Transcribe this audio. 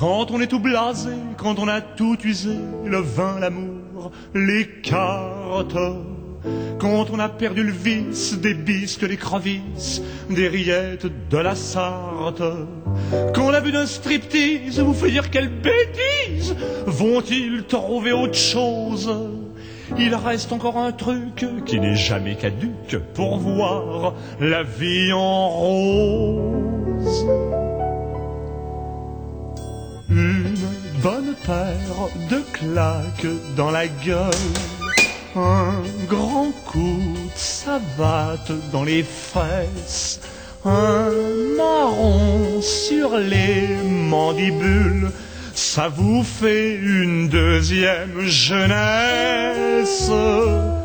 Quand on est tout blasé, quand on a tout usé, le vin, l'amour, les cartes. Quand on a perdu le vice des bisques, des crevisses, des rillettes, de la Sarthe. Quand la vue d'un striptease vous fait dire quelle bêtise, vont-ils trouver autre chose? Il reste encore un truc qui n'est jamais caduc pour voir la vie en rose. Une bonne paire de claques dans la gueule, un grand coup de savate dans les fesses, un marron sur les mandibules, ça vous fait une deuxième jeunesse.